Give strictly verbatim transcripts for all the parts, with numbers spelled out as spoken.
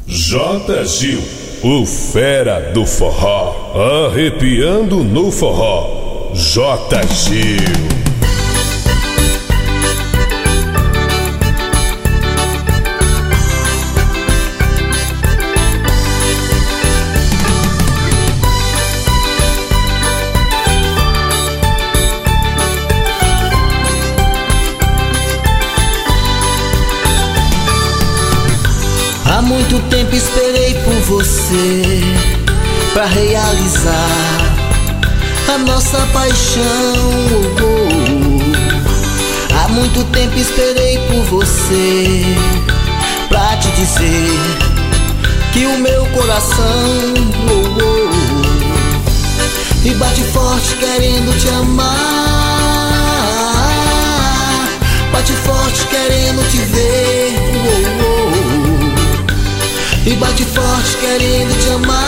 J. Gil, o fera do forró, arrepiando no forró. J. Gil. Há muito tempo esperei por você pra realizar a nossa paixão. Oh, oh. Há muito tempo esperei por você pra te dizer que o meu coração oh, oh, e bate forte querendo te amar, bate forte querendo te ver. Oh, oh. E bate forte querendo te amar,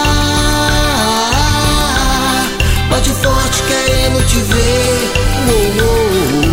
bate forte querendo te ver. Oh, oh.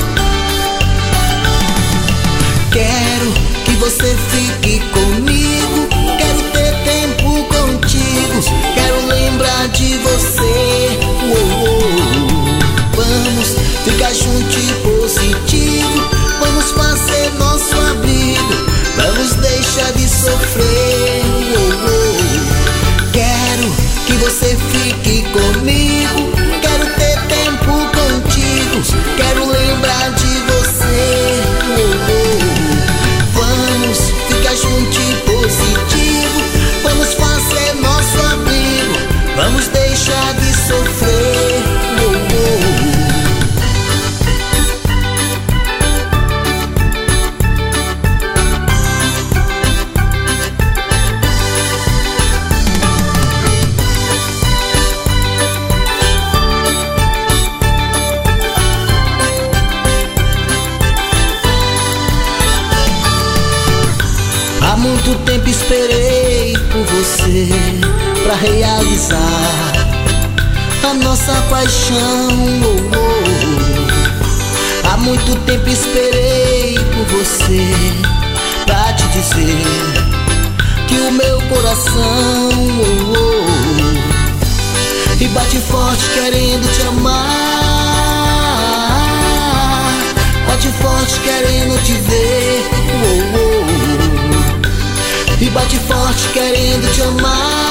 Quero que você fique comigo, quero ter tempo contigo, quero lembrar de você. Oh, oh. Vamos ficar junto e positivo, vamos fazer nosso abrigo, vamos deixar de sofrer. Oh, oh. Quero que você fique comigo, quero ter tempo contigo, quero lembrar de você. Oh, oh. Vamos ficar junto e positivo, vamos fazer nosso abrigo, vamos deixar de sofrer. Oh, oh. Há muito tempo esperei por você pra realizar a nossa paixão. Oh, oh. Há muito tempo esperei por você pra te dizer que o meu coração oh, oh, e bate forte querendo te amar, bate forte querendo te ver. Oh, oh. E bate forte querendo te amar,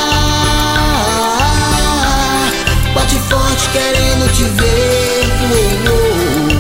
bate forte querendo te ver. Oh, oh.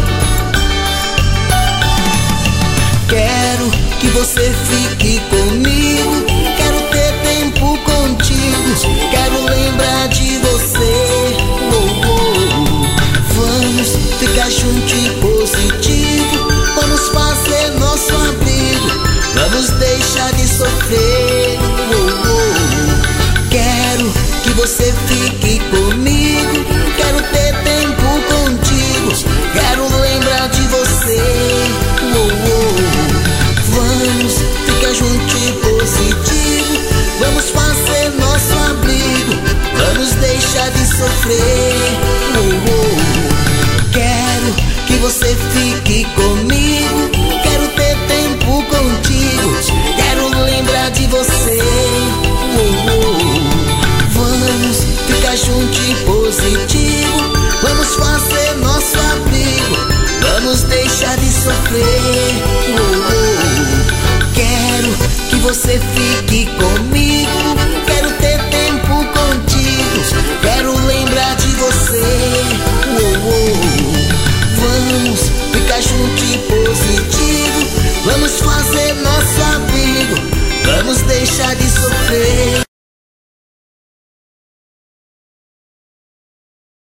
Quero que você fique comigo, quero ter tempo contigo, quero lembrar de você. Oh, oh. Vamos ficar junto e positivo, vamos fazer nosso abrigo, vamos deixar de sofrer. Oh, oh. Quero que você fique comigo, quero ter tempo contigo, quero lembrar de você. Oh, oh. Vamos ficar junto e positivo, vamos fazer nosso abrigo, vamos deixar de sofrer. Oh, oh. Quero que você fique comigo, quero ter tempo contigo, quero lembrar de você. Oh, oh. Vamos ficar junto e positivo, vamos fazer nosso abrigo, vamos deixar de sofrer. Oh, oh. Quero que você fique comigo, quero ter tempo contigo, quero lembrar de você. Oh, oh. Vamos ficar junto e positivo, vamos fazer nosso abrigo, vamos deixar de sofrer.